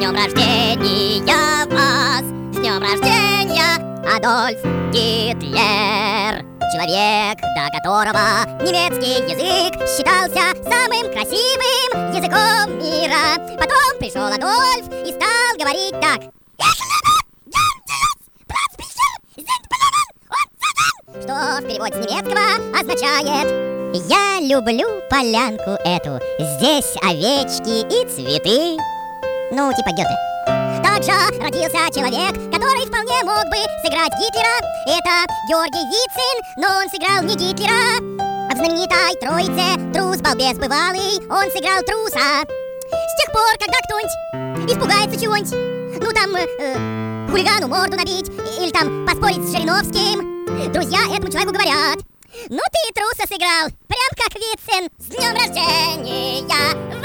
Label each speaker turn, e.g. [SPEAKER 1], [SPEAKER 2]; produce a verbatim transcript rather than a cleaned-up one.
[SPEAKER 1] днем рождения вас! С днем рождения, Адольф Гитлер! Человек, до которого немецкий язык считался самым красивым языком мира. Потом пришел Адольф и стал говорить так: что в переводе с немецкого означает: я люблю полянку эту, здесь овечки и цветы. Ну, типа Гёте. Также родился человек, который вполне мог бы сыграть Гитлера. Это Георгий Вицин, но он сыграл не Гитлера. А в знаменитой троице трус, балбес бывалый, он сыграл труса. С тех пор, когда кто-нибудь испугается чего-нибудь, ну там э, хулигану морду набить или там поспорить с Жириновским, друзья этому человеку говорят: ну ты труса сыграл, прям как Вицин. С днем рождения